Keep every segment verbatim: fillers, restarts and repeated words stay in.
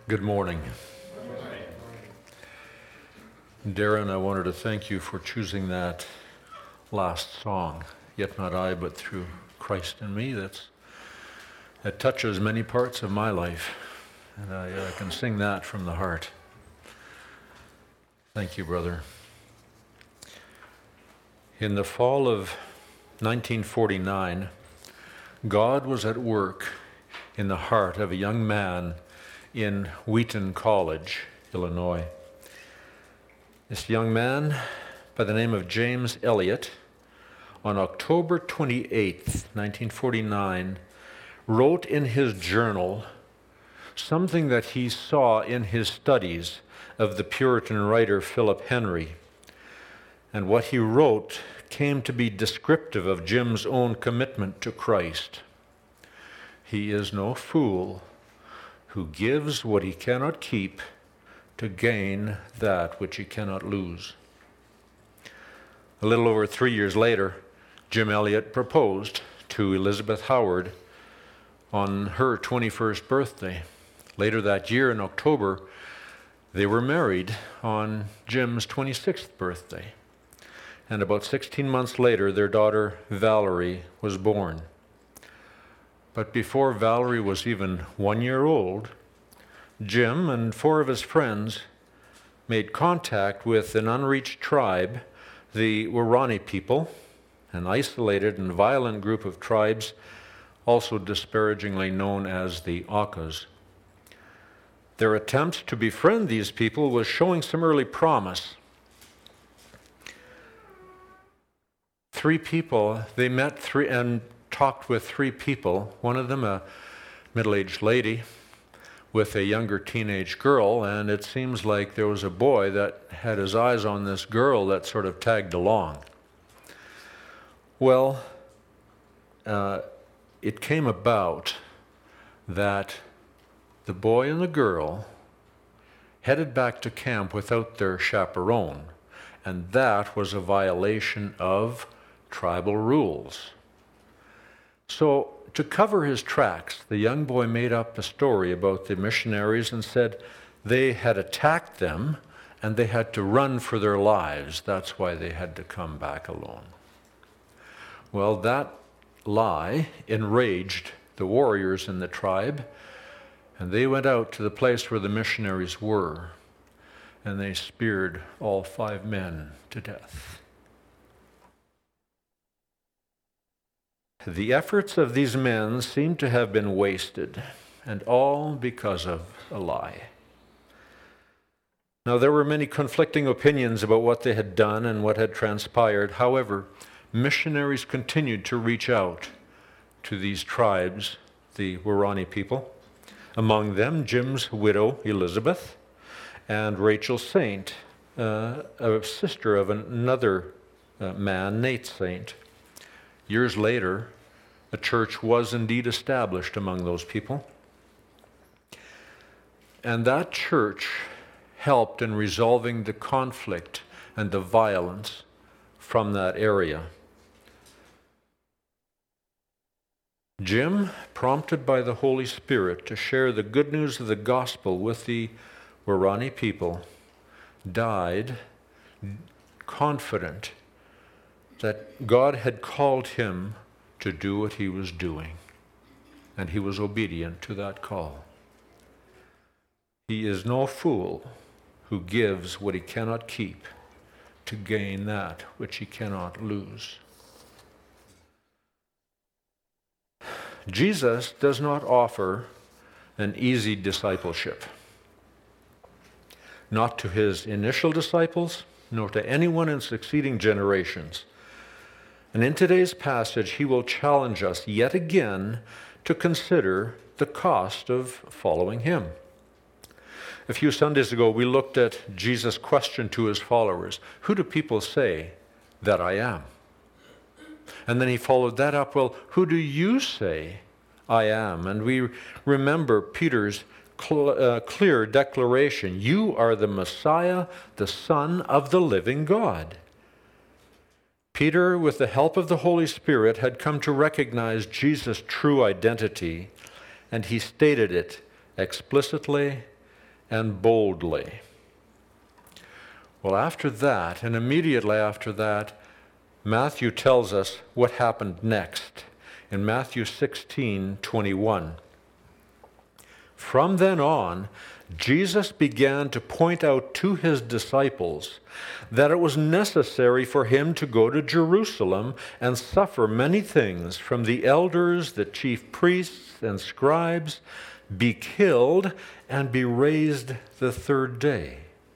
Good morning. Darren, I wanted to thank you for choosing that last song, Yet Not I, But Through Christ in Me. That's, that touches many parts of my life, and I uh, can sing that from the heart. Thank you, brother. In the fall of nineteen forty-nine, God was at work in the heart of a young man in Wheaton College, Illinois. This young man, by the name of James Elliott, on October twenty-eighth, nineteen forty-nine, wrote in his journal something that he saw in his studies of the Puritan writer Philip Henry. And what he wrote came to be descriptive of Jim's own commitment to Christ. He is no fool who gives what he cannot keep to gain that which he cannot lose. A little over three years later, Jim Elliott proposed to Elizabeth Howard on her twenty-first birthday. Later that year, in October, they were married on Jim's twenty-sixth birthday. And about sixteen months later, their daughter Valerie was born. But before Valerie was even one year old, Jim and four of his friends made contact with an unreached tribe, the Waorani people, an isolated and violent group of tribes, also disparagingly known as the Aucas. Their attempt to befriend these people was showing some early promise. Three people, they met three and talked with three people, one of them a middle-aged lady with a younger teenage girl, and it seems like there was a boy that had his eyes on this girl that sort of tagged along. Well, uh, it came about that the boy and the girl headed back to camp without their chaperone, and that was a violation of tribal rules. So, to cover his tracks, the young boy made up a story about the missionaries and said they had attacked them and they had to run for their lives. That's why they had to come back alone. Well, that lie enraged the warriors in the tribe, and they went out to the place where the missionaries were, and they speared all five men to death. The efforts of these men seem to have been wasted, and all because of a lie. Now, there were many conflicting opinions about what they had done and what had transpired. However, missionaries continued to reach out to these tribes, the Waorani people, among them Jim's widow, Elizabeth, and Rachel Saint, uh, a sister of another uh, man, Nate Saint. Years later, a church was indeed established among those people. And that church helped in resolving the conflict and the violence from that area. Jim, prompted by the Holy Spirit to share the good news of the gospel with the Waorani people, died confident that God had called him to do what he was doing, and he was obedient to that call. He is no fool who gives what he cannot keep to gain that which he cannot lose. Jesus does not offer an easy discipleship, not to his initial disciples, nor to anyone in succeeding generations. And in today's passage, he will challenge us yet again to consider the cost of following him. A few Sundays ago, we looked at Jesus' question to his followers, "Who do people say that I am?" And then he followed that up, "Well, who do you say I am?" And we remember Peter's cl- uh, clear declaration, "You are the Messiah, the Son of the living God." Peter, with the help of the Holy Spirit, had come to recognize Jesus' true identity, and he stated it explicitly and boldly. Well, after that, and immediately after that, Matthew tells us what happened next in Matthew sixteen twenty-one. From then on, Jesus began to point out to his disciples that it was necessary for him to go to Jerusalem and suffer many things from the elders, the chief priests, and scribes, be killed, and be raised the third day.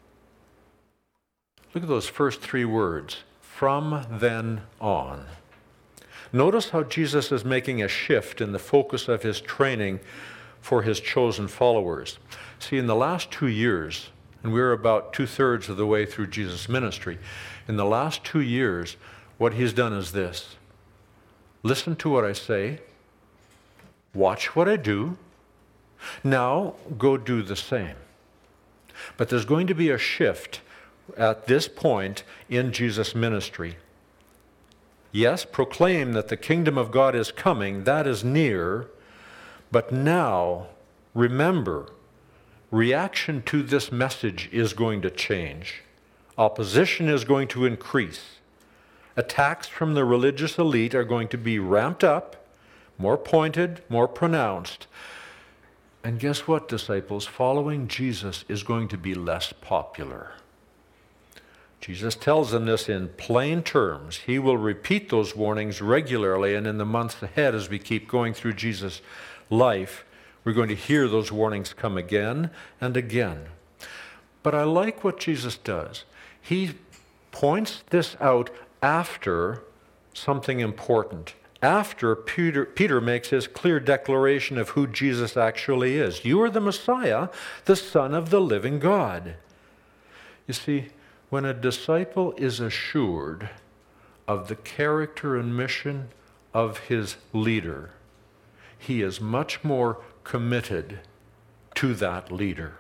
Look at those first three words, from then on. Notice how Jesus is making a shift in the focus of his training for his chosen followers. See, in the last two years, and we're about two-thirds of the way through Jesus' ministry, in the last two years, what he's done is this. Listen to what I say. Watch what I do. Now, go do the same. But there's going to be a shift at this point in Jesus' ministry. Yes, proclaim that the kingdom of God is coming, that is near, but now, remember, reaction to this message is going to change. Opposition is going to increase. Attacks from the religious elite are going to be ramped up, more pointed, more pronounced. And guess what, disciples? Following Jesus is going to be less popular. Jesus tells them this in plain terms. He will repeat those warnings regularly, and in the months ahead, as we keep going through Jesus' life, we're going to hear those warnings come again and again. But I like what Jesus does. He points this out after something important. After Peter, Peter makes his clear declaration of who Jesus actually is. You are the Messiah, the Son of the living God. You see, when a disciple is assured of the character and mission of his leader, he is much more committed to that leader.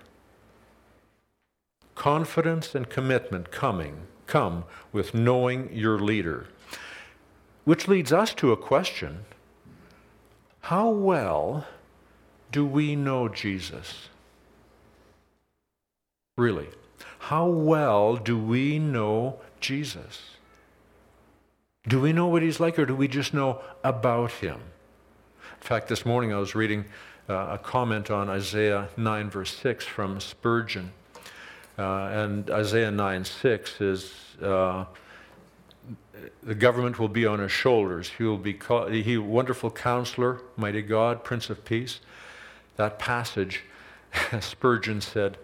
Confidence and commitment coming, come with knowing your leader. Which leads us to a question. How well do we know Jesus? Really, how well do we know Jesus? Do we know what he's like, or do we just know about him? In fact, this morning I was reading uh, a comment on Isaiah nine, verse six from Spurgeon. Uh, and Isaiah nine six is, uh, the government will be on his shoulders. He will be called, he, wonderful counselor, mighty God, Prince of Peace. That passage, Spurgeon said,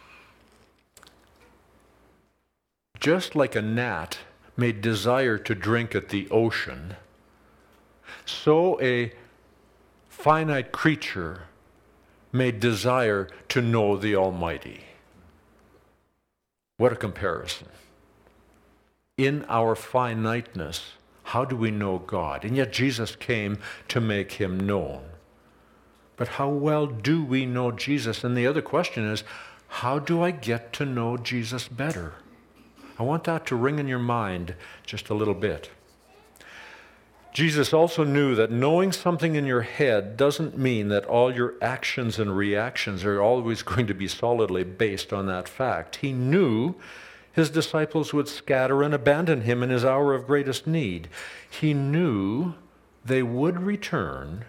just like a gnat may desire to drink at the ocean, so a finite creature may desire to know the Almighty. What a comparison. In our finiteness, how do we know God? And yet Jesus came to make him known. But how well do we know Jesus? And the other question is, how do I get to know Jesus better? I want that to ring in your mind just a little bit. Jesus also knew that knowing something in your head doesn't mean that all your actions and reactions are always going to be solidly based on that fact. He knew his disciples would scatter and abandon him in his hour of greatest need. He knew they would return.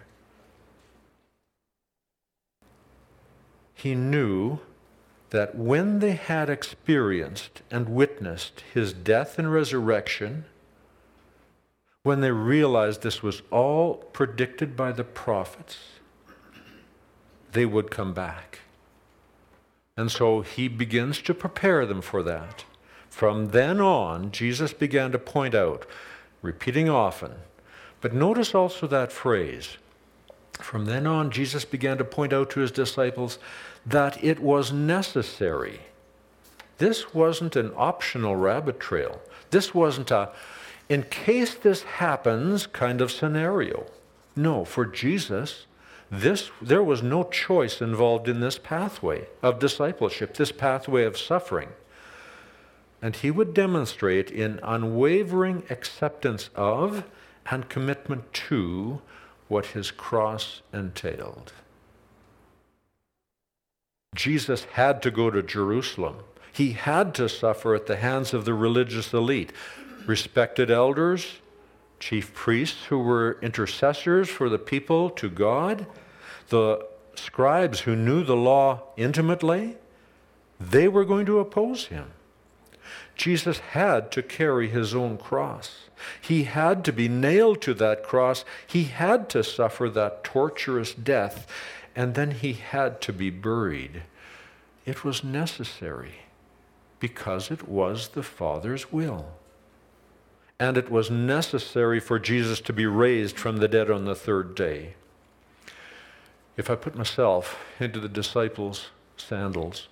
He knew that when they had experienced and witnessed his death and resurrection, when they realized this was all predicted by the prophets, they would come back. And so he begins to prepare them for that. From then on, Jesus began to point out, repeating often, but notice also that phrase. From then on, Jesus began to point out to his disciples that it was necessary. This wasn't an optional rabbit trail. This wasn't a, in case this happens, kind of scenario. No, for Jesus, this there was no choice involved in this pathway of discipleship, this pathway of suffering. And he would demonstrate in unwavering acceptance of and commitment to what his cross entailed. Jesus had to go to Jerusalem. He had to suffer at the hands of the religious elite, respected elders, chief priests who were intercessors for the people to God, the scribes who knew the law intimately. They were going to oppose him. Jesus had to carry his own cross. He had to be nailed to that cross. He had to suffer that torturous death, and then he had to be buried. It was necessary because it was the Father's will. And it was necessary for Jesus to be raised from the dead on the third day. If I put myself into the disciples' sandals,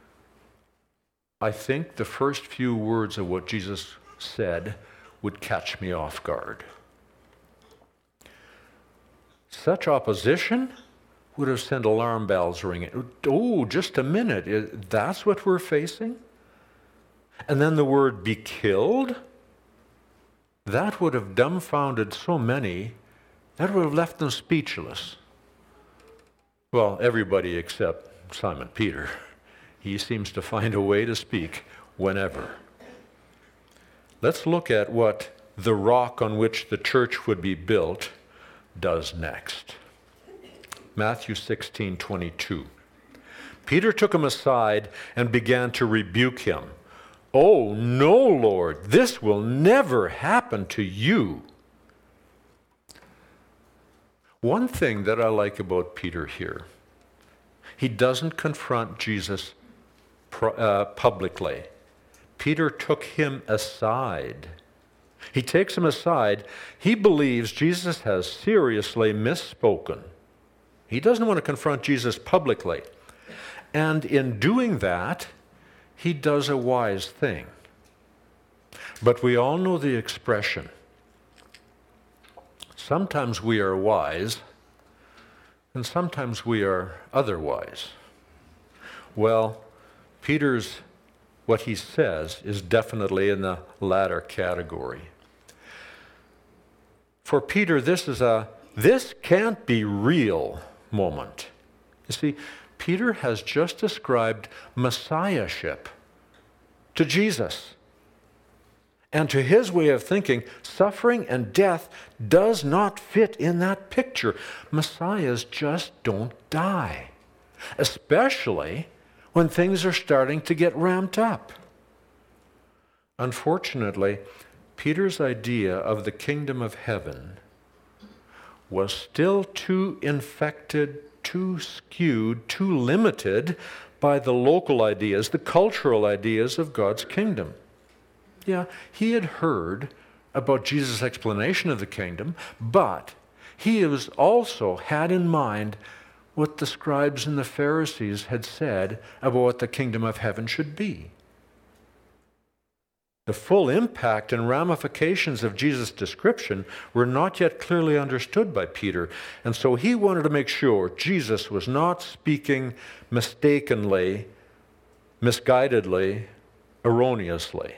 I think the first few words of what Jesus said would catch me off guard. Such opposition would have sent alarm bells ringing. Oh, just a minute, that's what we're facing? And then the word "be killed"? That would have dumbfounded so many, that would have left them speechless. Well, everybody except Simon Peter. He seems to find a way to speak whenever. Let's look at what the rock on which the church would be built does next. Matthew sixteen twenty-two. Peter took him aside and began to rebuke him. "Oh, no, Lord, this will never happen to you." One thing that I like about Peter here, he doesn't confront Jesus uh, publicly. Peter took him aside. He takes him aside. He believes Jesus has seriously misspoken. He doesn't want to confront Jesus publicly. And in doing that, he does a wise thing. But we all know the expression. Sometimes we are wise, and sometimes we are otherwise. Well, Peter's, what he says, is definitely in the latter category. For Peter, this is a, this can't be real moment. You see, Peter has just described messiahship to Jesus. And to his way of thinking, suffering and death does not fit in that picture. Messiahs just don't die, especially when things are starting to get ramped up. Unfortunately, Peter's idea of the kingdom of heaven was still too infected, too skewed, too limited by the local ideas, the cultural ideas of God's kingdom. Yeah, he had heard about Jesus' explanation of the kingdom, but he was also had in mind what the scribes and the Pharisees had said about what the kingdom of heaven should be. The full impact and ramifications of Jesus' description were not yet clearly understood by Peter, and so he wanted to make sure Jesus was not speaking mistakenly, misguidedly, erroneously.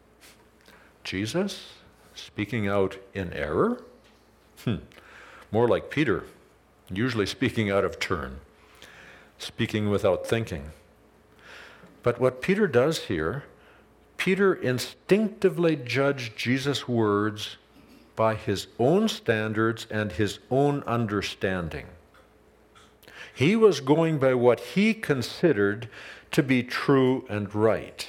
Jesus speaking out in error? Hmm. More like Peter, usually speaking out of turn, speaking without thinking. But what Peter does here, Peter instinctively judged Jesus' words by his own standards and his own understanding. He was going by what he considered to be true and right.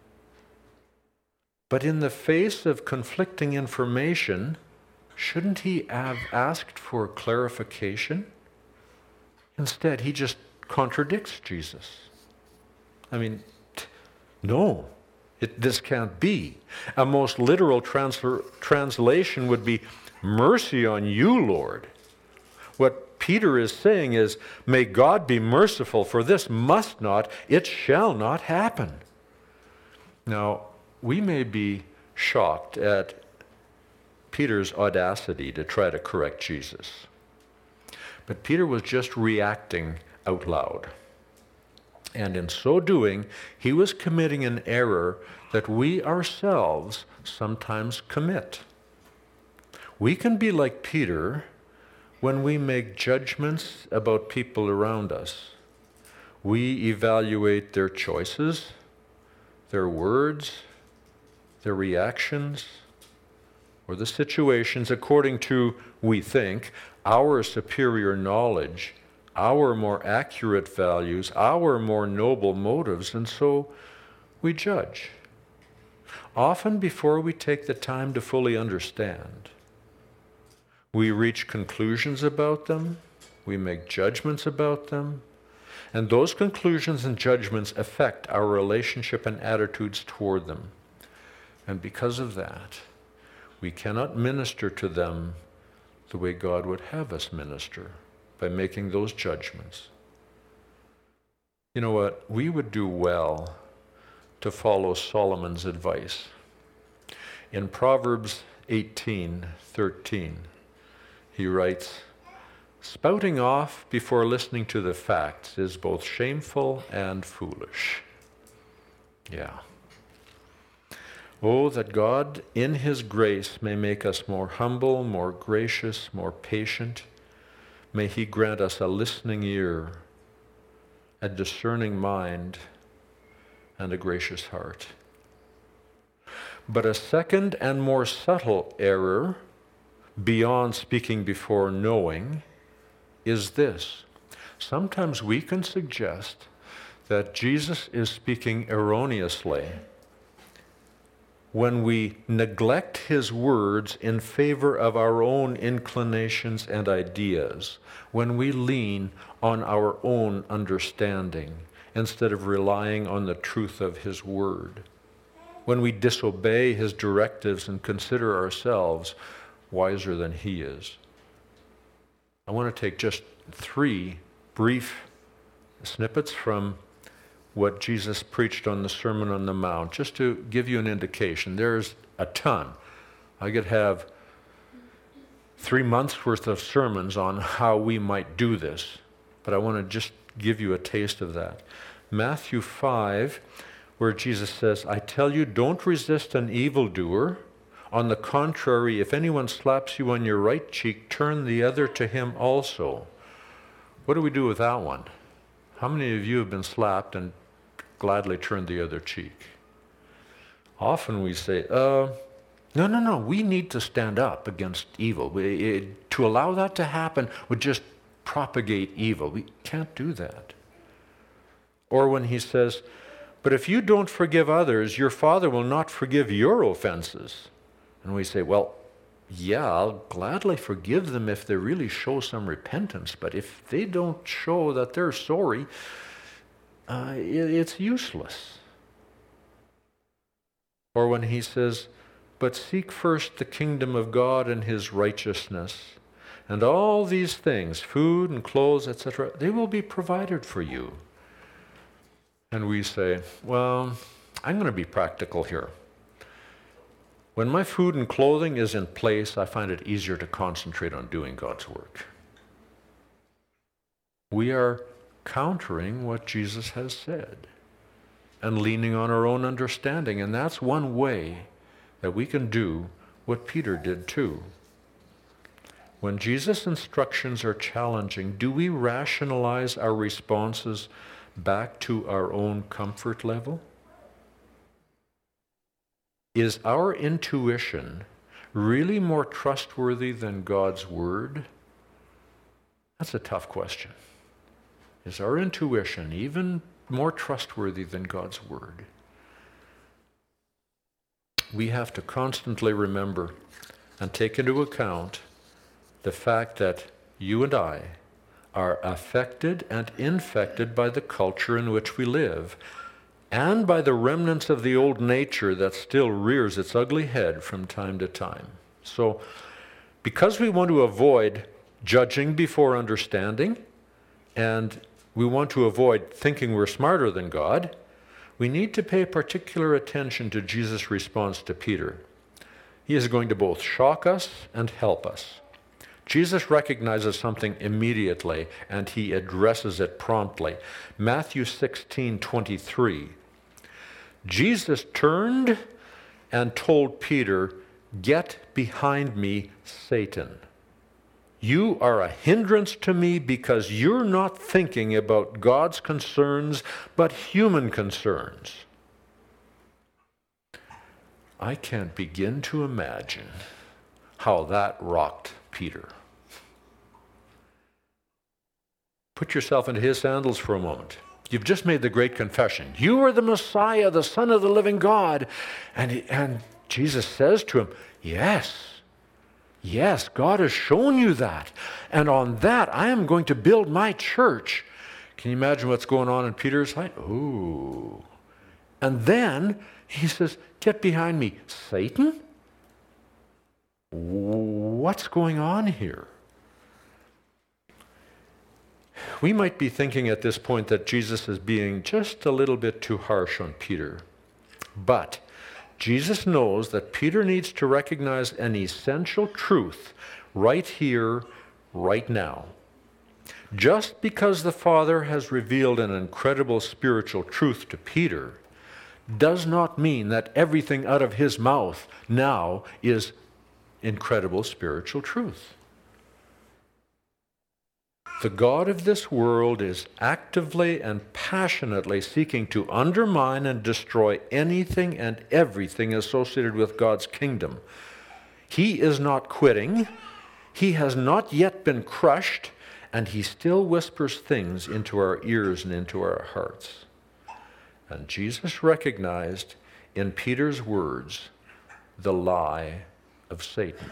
But in the face of conflicting information, shouldn't he have asked for clarification? Instead, he just contradicts Jesus. I mean, t- no, it, this can't be. A most literal transfer, translation would be, "Mercy on you, Lord." What Peter is saying is, may God be merciful, for this must not, it shall not happen. Now, we may be shocked at Peter's audacity to try to correct Jesus. But Peter was just reacting out loud. And in so doing, he was committing an error that we ourselves sometimes commit. We can be like Peter when we make judgments about people around us. We evaluate their choices, their words, their reactions, or the situations according to, we think, our superior knowledge, our more accurate values, our more noble motives, and so we judge. Often before we take the time to fully understand. We reach conclusions about them, we make judgments about them, and those conclusions and judgments affect our relationship and attitudes toward them. And because of that, we cannot minister to them the way God would have us minister, by making those judgments. You know what? We would do well to follow Solomon's advice. In Proverbs eighteen thirteen, he writes, "Spouting off before listening to the facts is both shameful and foolish." Yeah. Oh, that God, in His grace, may make us more humble, more gracious, more patient. May He grant us a listening ear, a discerning mind, and a gracious heart. But a second and more subtle error, beyond speaking before knowing, is this. Sometimes we can suggest that Jesus is speaking erroneously when we neglect His words in favor of our own inclinations and ideas, when we lean on our own understanding instead of relying on the truth of His word, when we disobey His directives and consider ourselves wiser than He is. I want to take just three brief snippets from what Jesus preached on the Sermon on the Mount, just to give you an indication. There's a ton. I could have three months worth of sermons on how we might do this, but I want to just give you a taste of that. Matthew five, where Jesus says, "I tell you, don't resist an evildoer. On the contrary, if anyone slaps you on your right cheek, turn the other to him also." What do we do with that one? How many of you have been slapped and gladly turned the other cheek? Often we say, uh, no, no, no, we need to stand up against evil. We, it, to allow that to happen would just propagate evil. We can't do that. Or when he says, "But if you don't forgive others, your Father will not forgive your offenses." And we say, well, yeah, I'll gladly forgive them if they really show some repentance, but if they don't show that they're sorry, uh, it, it's useless. Or when he says, "But seek first the kingdom of God and His righteousness, and all these things, food and clothes, et cetera, they will be provided for you." And we say, well, I'm going to be practical here. When my food and clothing is in place, I find it easier to concentrate on doing God's work. We are countering what Jesus has said and leaning on our own understanding, and that's one way that we can do what Peter did too. When Jesus' instructions are challenging, do we rationalize our responses back to our own comfort level? Is our intuition really more trustworthy than God's word? That's a tough question. Is our intuition even more trustworthy than God's word? We have to constantly remember and take into account the fact that you and I are affected and infected by the culture in which we live, and by the remnants of the old nature that still rears its ugly head from time to time. So, because we want to avoid judging before understanding, and we want to avoid thinking we're smarter than God, we need to pay particular attention to Jesus' response to Peter. He is going to both shock us and help us. Jesus recognizes something immediately, and he addresses it promptly. Matthew sixteen twenty-three. Jesus turned and told Peter, "Get behind me, Satan. You are a hindrance to me because you're not thinking about God's concerns, but human concerns. I can't begin to imagine how that rocked Peter. Put yourself into his sandals for a moment. You've just made the great confession. You are the Messiah, the Son of the living God. And, and Jesus says to him, yes, yes, God has shown you that. And on that, I am going to build my church. Can you imagine what's going on in Peter's life? Ooh. And then he says, get behind me, Satan? What's going on here? We might be thinking at this point that Jesus is being just a little bit too harsh on Peter. But Jesus knows that Peter needs to recognize an essential truth right here, right now. Just because the Father has revealed an incredible spiritual truth to Peter does not mean that everything out of his mouth now is incredible spiritual truth. The God of this world is actively and passionately seeking to undermine and destroy anything and everything associated with God's kingdom. He is not quitting. He has not yet been crushed, and he still whispers things into our ears and into our hearts. And Jesus recognized in Peter's words the lie of Satan.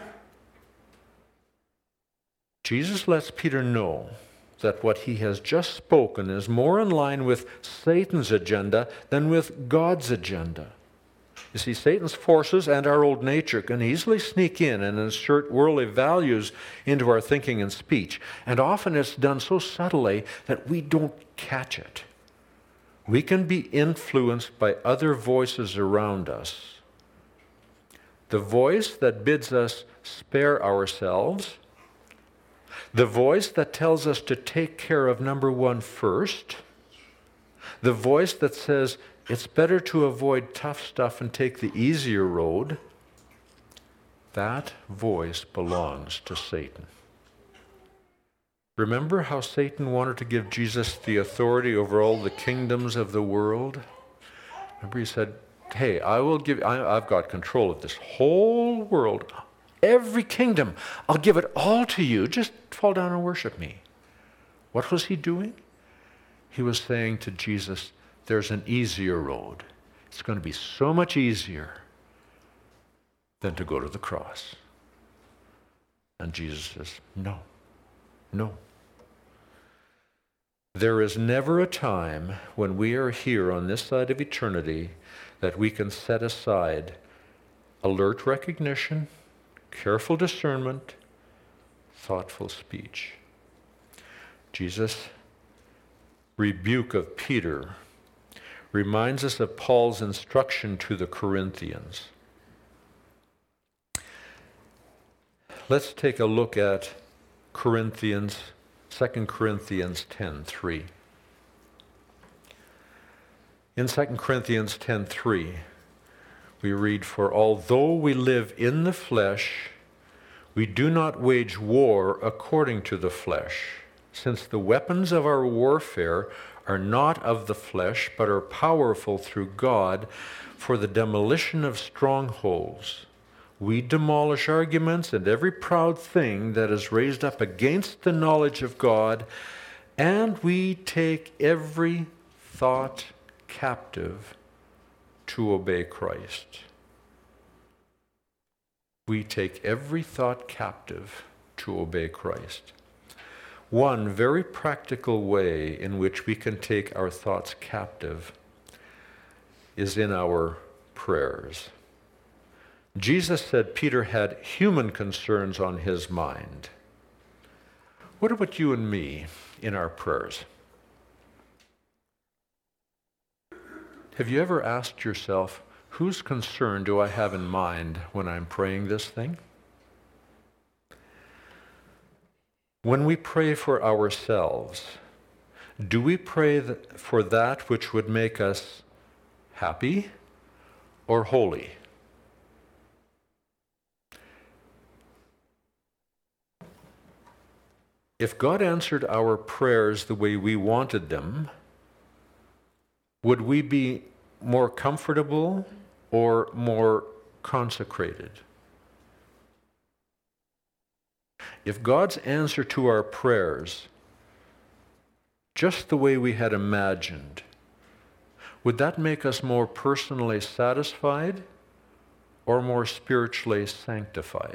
Jesus lets Peter know that what he has just spoken is more in line with Satan's agenda than with God's agenda. You see, Satan's forces and our old nature can easily sneak in and insert worldly values into our thinking and speech. And often it's done so subtly that we don't catch it. We can be influenced by other voices around us. The voice that bids us spare ourselves, the voice that tells us to take care of number one first, the voice that says it's better to avoid tough stuff and take the easier road, that voice belongs to Satan. Remember how Satan wanted to give Jesus the authority over all the kingdoms of the world? Remember he said, hey, I will give, I, I've got control of this whole world, every kingdom. I'll give it all to you. Just fall down and worship me. What was he doing? He was saying to Jesus, there's an easier road. It's going to be so much easier than to go to the cross. And Jesus says, no, no. There is never a time when we are here on this side of eternity that we can set aside alert recognition, careful discernment, thoughtful speech. Jesus' rebuke of Peter reminds us of Paul's instruction to the Corinthians. Let's take a look at Corinthians, Second Corinthians ten three. In Second Corinthians ten three, we read, for although we live in the flesh, we do not wage war according to the flesh, since the weapons of our warfare are not of the flesh, but are powerful through God for the demolition of strongholds. We demolish arguments and every proud thing that is raised up against the knowledge of God, and we take every thought captive to obey Christ. We take every thought captive to obey Christ. One very practical way in which we can take our thoughts captive is in our prayers. Jesus said Peter had human concerns on his mind. What about you and me in our prayers? Have you ever asked yourself, whose concern do I have in mind when I'm praying this thing? When we pray for ourselves, do we pray for that which would make us happy or holy? if God answered our prayers the way we wanted them, would we be more comfortable or more consecrated? If God's answer to our prayers just the way we had imagined, would that make us more personally satisfied or more spiritually sanctified?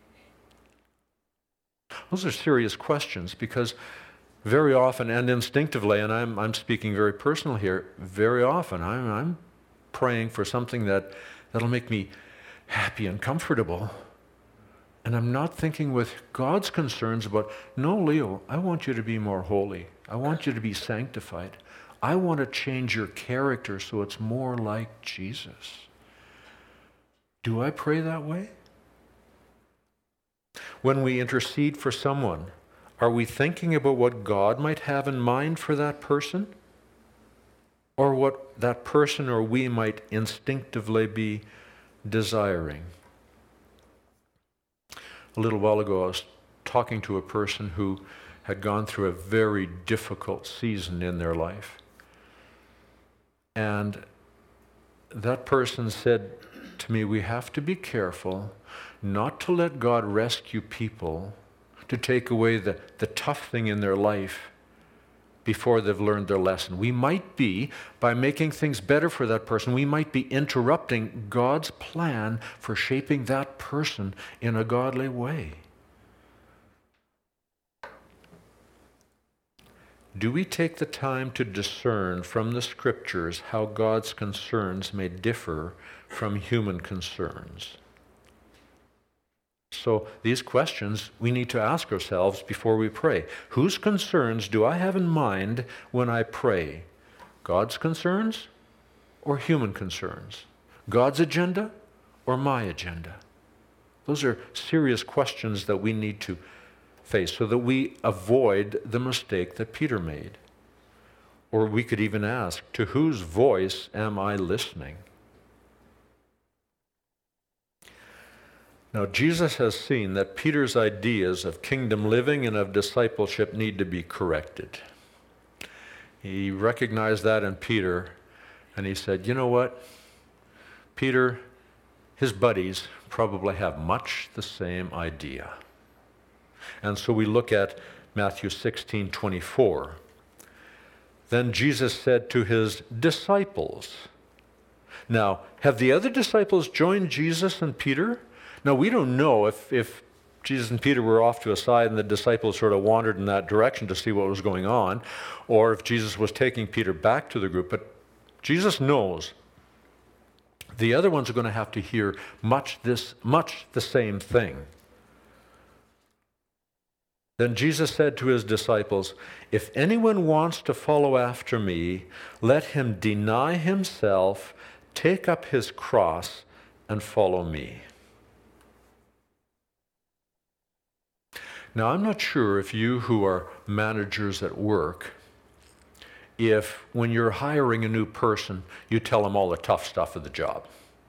Those are serious questions, because very often and instinctively, and I'm, I'm speaking very personal here, very often I'm, I'm praying for something that, that'll make me happy and comfortable. And I'm not thinking with God's concerns about, no, Leo, I want you to be more holy. I want you to be sanctified. I want to change your character so it's more like Jesus. Do I pray that way? When we intercede for someone, are we thinking about what God might have in mind for that person? Or what that person or we might instinctively be desiring? A little while ago, I was talking to a person who had gone through a very difficult season in their life. And that person said to me, we have to be careful not to let God rescue people to take away the, the tough thing in their life before they've learned their lesson. We might be, by making things better for that person, we might be interrupting God's plan for shaping that person in a godly way. Do we take the time to discern from the Scriptures how God's concerns may differ from human concerns? So these questions we need to ask ourselves before we pray. Whose concerns do I have in mind when I pray? God's concerns or human concerns? God's agenda or my agenda? Those are serious questions that we need to face so that we avoid the mistake that Peter made. Or we could even ask, to whose voice am I listening? Now, Jesus has seen that Peter's ideas of kingdom living and of discipleship need to be corrected. He recognized that in Peter, and he said, you know what? Peter, his buddies probably have much the same idea. And so we look at Matthew sixteen twenty-four. Then Jesus said to his disciples. Now, have the other disciples joined Jesus and Peter? Now, we don't know if, if Jesus and Peter were off to a side and the disciples sort of wandered in that direction to see what was going on, or if Jesus was taking Peter back to the group. But Jesus knows the other ones are going to have to hear much this, much the same thing. Then Jesus said to his disciples, if anyone wants to follow after me, let him deny himself, take up his cross, and follow me. Now, I'm not sure if you who are managers at work, if when you're hiring a new person, you tell them all the tough stuff of the job.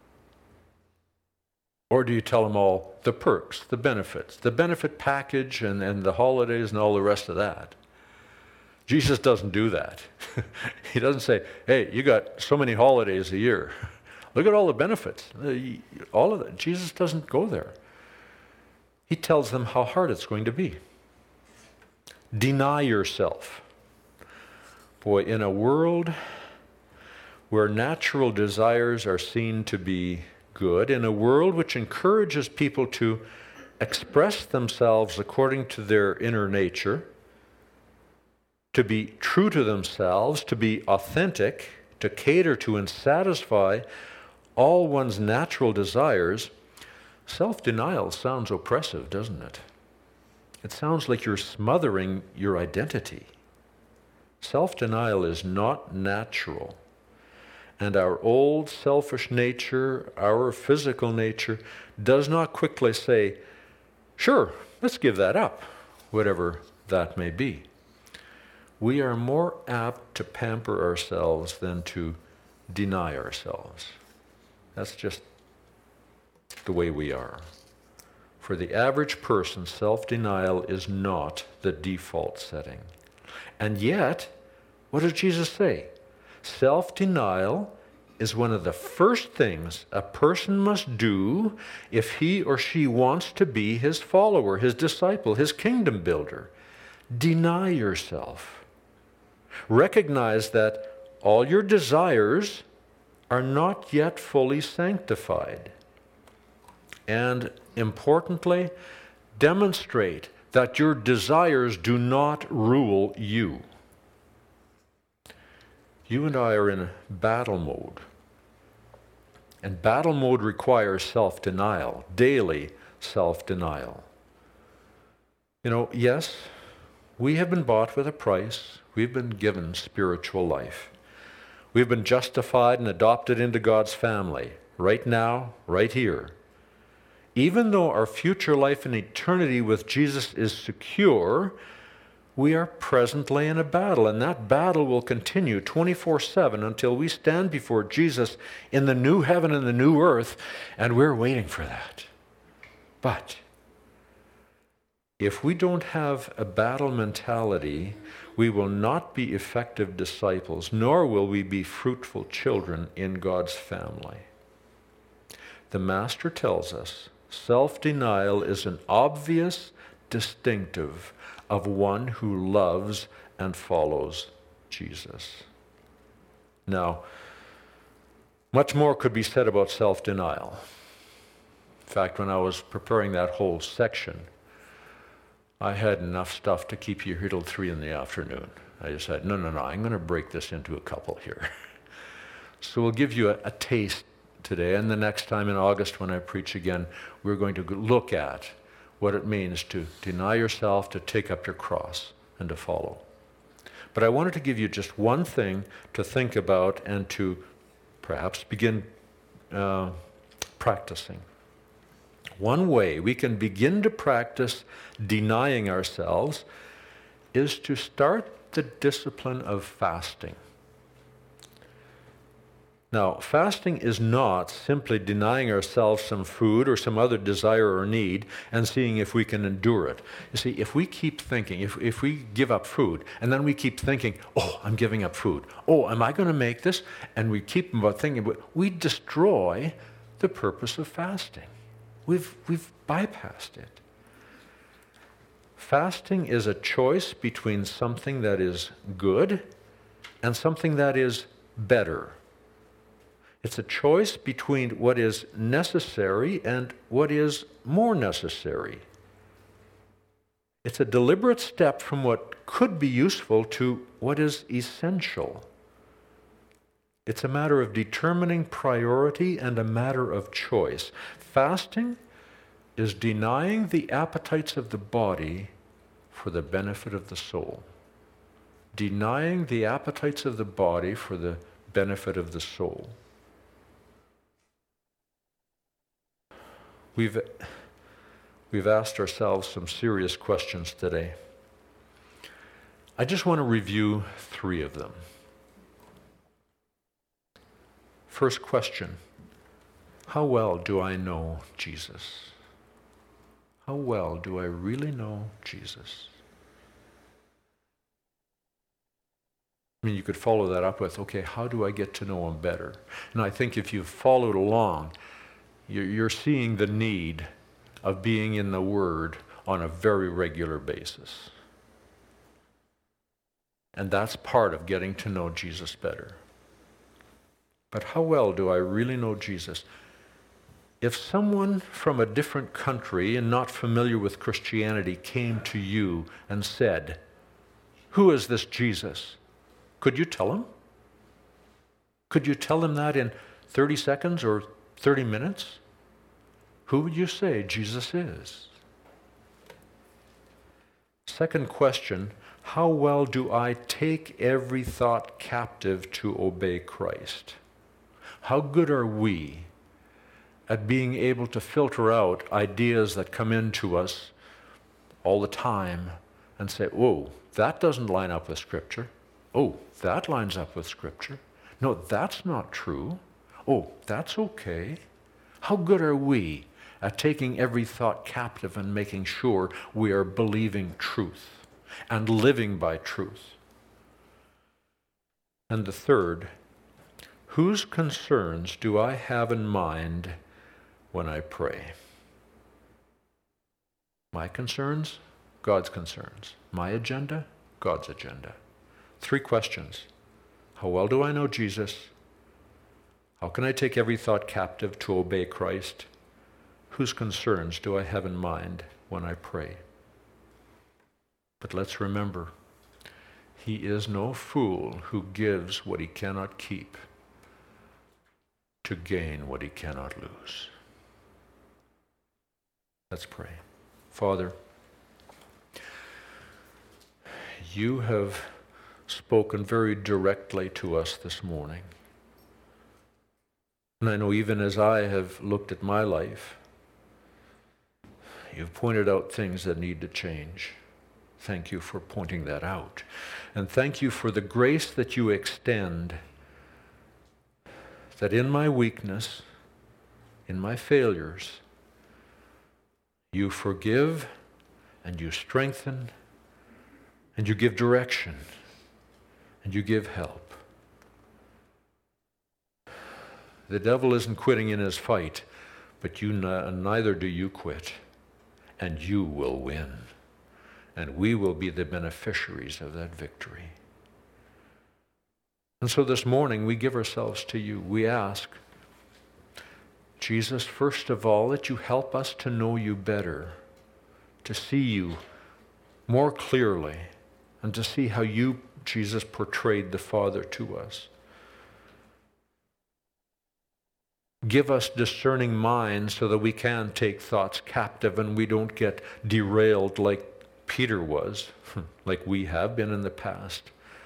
Or do you tell them all the perks, the benefits, the benefit package and, and the holidays and all the rest of that? Jesus doesn't do that. He doesn't say, hey, you got so many holidays a year. Look at all the benefits. All of that. Jesus doesn't go there. He tells them how hard it's going to be. Deny yourself. Boy, in a world where natural desires are seen to be good, in a world which encourages people to express themselves according to their inner nature, to be true to themselves, to be authentic, to cater to and satisfy all one's natural desires, self-denial sounds oppressive, doesn't it? It sounds like you're smothering your identity. Self-denial is not natural. And our old selfish nature, our physical nature, does not quickly say, sure, let's give that up, whatever that may be. We are more apt to pamper ourselves than to deny ourselves. That's just the way we are. For the average person, self-denial is not the default setting. And yet, what does Jesus say? Self-denial is one of the first things a person must do if he or she wants to be his follower, his disciple, his kingdom builder. Deny yourself. Recognize that all your desires are not yet fully sanctified. And importantly, demonstrate that your desires do not rule you. You and I are in battle mode. And battle mode requires self-denial, daily self-denial. You know, yes, we have been bought with a price. We've been given spiritual life. We've been justified and adopted into God's family, right now, right here. Even though our future life in eternity with Jesus is secure, we are presently in a battle, and that battle will continue twenty-four seven until we stand before Jesus in the new heaven and the new earth, and we're waiting for that. But if we don't have a battle mentality, we will not be effective disciples, nor will we be fruitful children in God's family. The Master tells us, self-denial is an obvious distinctive of one who loves and follows Jesus. Now, much more could be said about self-denial. In fact, when I was preparing that whole section, I had enough stuff to keep you here till three in the afternoon. I decided, no, no, no, I'm going to break this into a couple here. So we'll give you a, a taste today, and the next time in August when I preach again, we're going to look at what it means to deny yourself, to take up your cross, and to follow. But I wanted to give you just one thing to think about and to perhaps begin uh, practicing. One way we can begin to practice denying ourselves is to start the discipline of fasting. Now, fasting is not simply denying ourselves some food or some other desire or need and seeing if we can endure it. You see, if we keep thinking, if, if we give up food, and then we keep thinking, oh, I'm giving up food. Oh, am I going to make this? And we keep about thinking, but we destroy the purpose of fasting. We've, we've bypassed it. Fasting is a choice between something that is good and something that is better. It's a choice between what is necessary and what is more necessary. It's a deliberate step from what could be useful to what is essential. It's a matter of determining priority and a matter of choice. Fasting is denying the appetites of the body for the benefit of the soul. Denying the appetites of the body for the benefit of the soul. We've, we've asked ourselves some serious questions today. I just want to review three of them. First question, how well do I know Jesus? How well do I really know Jesus? I mean, you could follow that up with, okay, how do I get to know him better? And I think if you've followed along, you're seeing the need of being in the Word on a very regular basis. And that's part of getting to know Jesus better. But how well do I really know Jesus? If someone from a different country and not familiar with Christianity came to you and said, who is this Jesus? Could you tell him? Could you tell him that in thirty seconds or thirty minutes? Who would you say Jesus is? Second question, how well do I take every thought captive to obey Christ? How good are we at being able to filter out ideas that come into us all the time and say, oh, that doesn't line up with Scripture. Oh, that lines up with Scripture. No, that's not true. Oh, that's okay. How good are we at taking every thought captive and making sure we are believing truth and living by truth. And the third, whose concerns do I have in mind when I pray? My concerns, God's concerns. My agenda, God's agenda. Three questions. How well do I know Jesus? How can I take every thought captive to obey Christ? Whose concerns do I have in mind when I pray? But let's remember, he is no fool who gives what he cannot keep to gain what he cannot lose. Let's pray. Father, you have spoken very directly to us this morning. And I know even as I have looked at my life, you've pointed out things that need to change. Thank you for pointing that out. And thank you for the grace that you extend, that in my weakness, in my failures, you forgive and you strengthen and you give direction and you give help. The devil isn't quitting in his fight, but you n- neither do you quit, and you will win, and we will be the beneficiaries of that victory. And so this morning we give ourselves to you. We ask, Jesus, first of all, that you help us to know you better, to see you more clearly, and to see how you, Jesus, portrayed the Father to us. Give us discerning minds so that we can take thoughts captive and we don't get derailed like Peter was, like we have been in the past.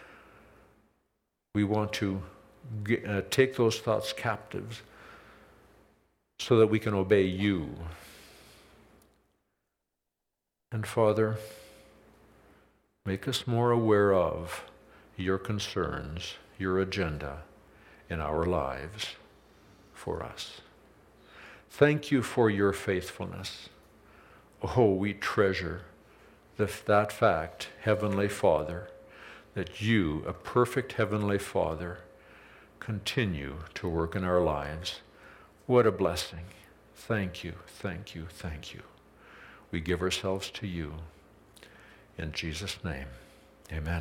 We want to get, uh, take those thoughts captives so that we can obey you. And Father, make us more aware of your concerns, your agenda in our lives for us. Thank you for your faithfulness. Oh, we treasure the, that fact, Heavenly Father, that you, a perfect Heavenly Father, continue to work in our lives. What a blessing. Thank you, thank you, thank you. We give ourselves to you. In Jesus' name, amen.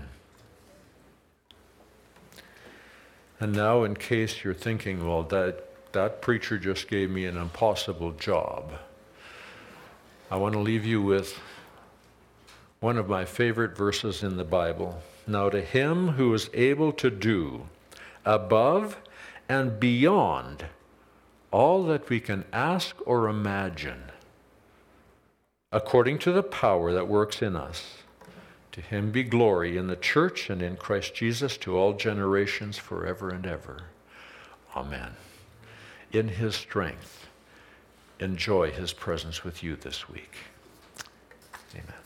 And now, in case you're thinking, well, that, that preacher just gave me an impossible job, I want to leave you with one of my favorite verses in the Bible. Now to him who is able to do above and beyond all that we can ask or imagine, according to the power that works in us, to him be glory in the church and in Christ Jesus to all generations forever and ever. Amen. In his strength, enjoy his presence with you this week. Amen.